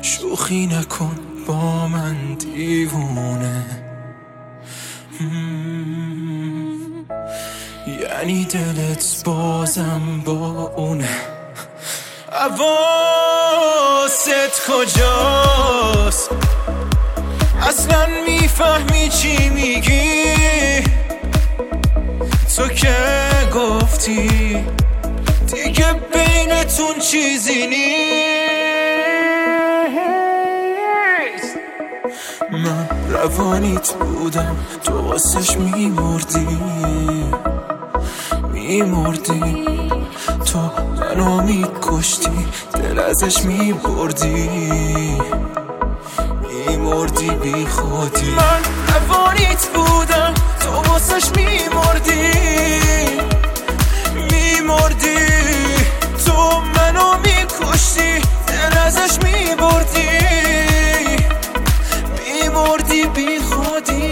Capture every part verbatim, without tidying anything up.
شوخی نکن با من دیوونه، یعنی دلت بازم با اونه. حواست کجاست؟ اصلا میفهمی چی میگی؟ تو که گفتی دیگه بینتون چیزی نیست. من روانیت بودم، تو واسش میمردی میمردی تو منو میکشتی، دل ازش میبردی میمردی بی خودی. من روانیت بودم، تو واسش میمردی میمردی تو منو میکشتی، دل ازش میبردی میمردی بی خودی.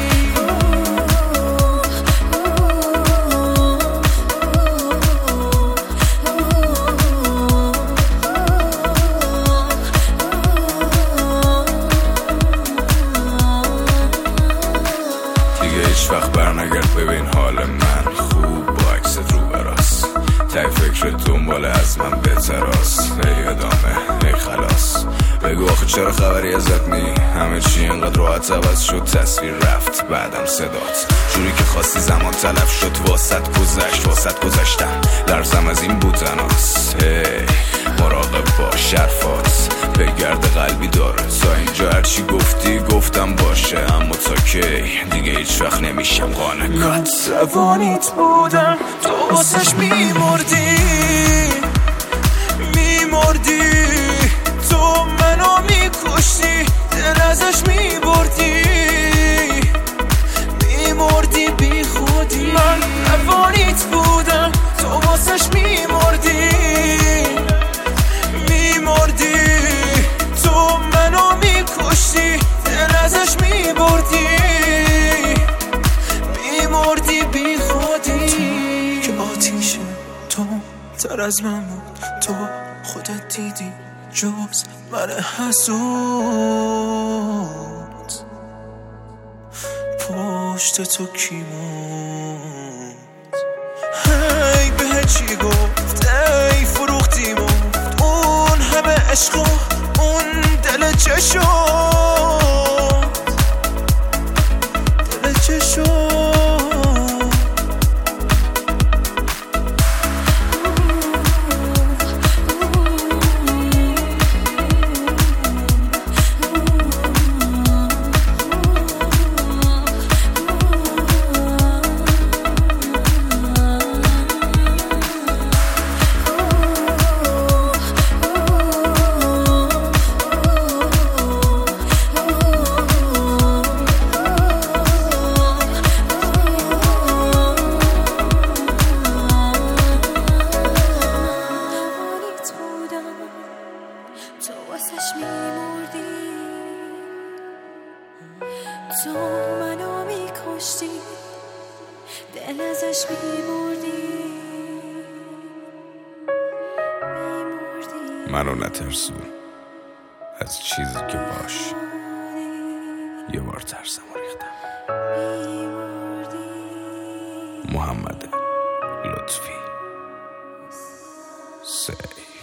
هیچ وقت برنگرد ببین حال من خوب با عکست رو براست، تای فکر دنبال از من بهتراست. ای ادامه ای خلاص، بگو آخه چرا خبری ازت نی؟ همه چی اینقدر راحت عوض شد، تصویر رفت بعدم صدات، جوری که خواستی زمان تلف شد واسط گذشت واسط گذشتم، لرزم از این بودناست. هی مراقب باش حرفات به گرد قلبی داره، تا اینجا هرچی گفتی گفتم باشه، اما تا کی دیگه هیچ وقت نمیشم قانع. من روانیت بودم، تو واسش میمردی میمردی تو منو میکشتی، دل ازش میبردی میمردی بی خودی. من روانیت بودم، تو واسش میمردی میمردی تو منو میکشتی، دل ازش میبردی میمردی بی خودی. که آتیشه تو تر از من بود، تو خودت دیدی جز من حسود، پشت تو کی موند؟ هی به چی گفت؟ ای فروختی مفت اون همه عشق و اون دل چه شد؟ دل چه شد؟ تو واسش میمردی، تو منو میکشتی، دل ازش میبردی میمردی. منو نترسون از چیزی که باش یه بار ترسم و ریختم. محمد لطفی سی